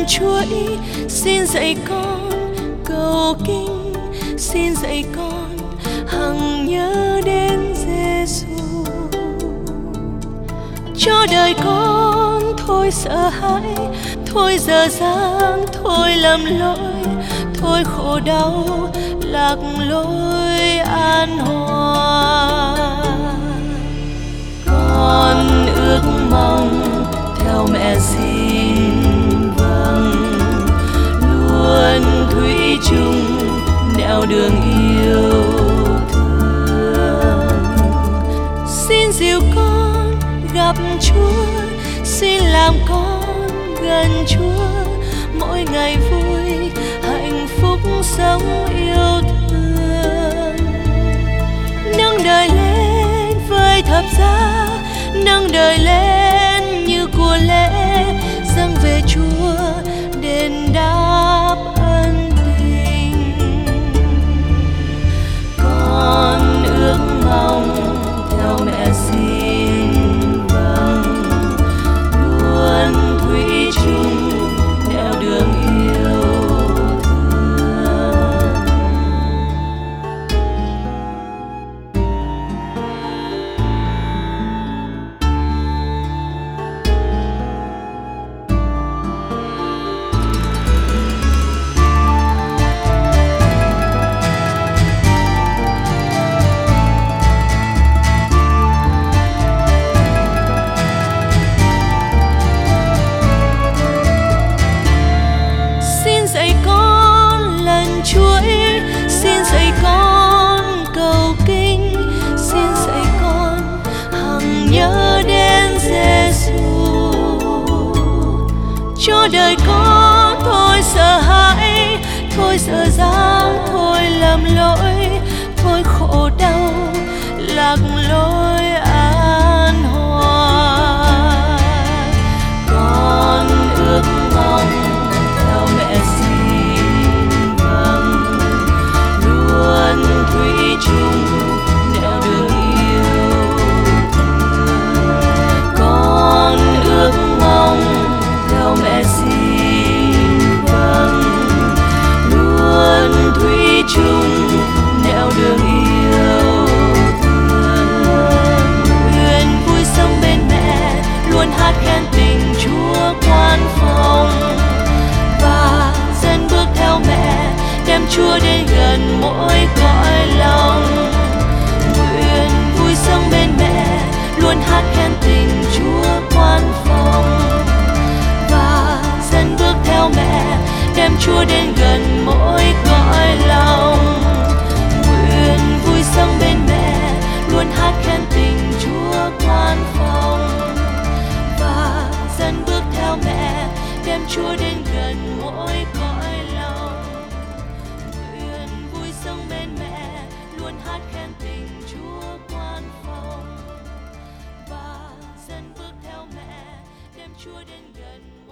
chuỗi. Xin dạy con cầu kinh, xin dạy con hằng nhớ đến Giêsu. Cho đời con thôi sợ hãi, thôi dở dang, thôi lầm lỗi, thôi khổ đau lạc lối an hòa. Con ước mong theo mẹ xin vâng, luôn thủy chung nẻo đường yêu thương. Xin dìu con gặp Chúa, xin làm con gần Chúa, mỗi ngày vui hạnh phúc sống yêu thương. Nâng đời lên với thập giá, nâng đời lên như của lễ, dâng về Chúa đền đáp ân tình. Con ước mong theo mẹ xin vâng, luôn thủy chung nẻo đường yêu thương. Xin dạy con lần chuỗi, xin dạy con cầu kinh, xin dạy con hằng nhớ đến Giêsu. Cho đời con thôi sợ hãi, thôi dở dang, thôi lầm lỗi, thôi khổ đau lạc lối an hòa. Con ước mong theo mẹ xin vâng, luôn thủy chung nẻo đường yêu thương. Con ước mong theo mẹ xin vâng, luôn thủy chung nẻo đường yêu thương. Nguyện vui sống bên mẹ, luôn hát khen tình Chúa quan phòng, và dần bước theo mẹ, đem Chúa đến gần mỗi cõi lòng. Nguyện vui sống bên mẹ, luôn hát khen tình Chúa quan phòng, và dần bước theo mẹ, đem Chúa đến gần mỗi cõi lòng. Nguyện vui sống bên mẹ, luôn hát khen tình Chúa quan phòng, và dần bước theo mẹ, đem Chúa đến gần mỗi cõi lòng. Nguyện vui sống bên mẹ, luôn hát khen tình Chúa quan phòng, và dần bước theo mẹ, đem Chúa đến gần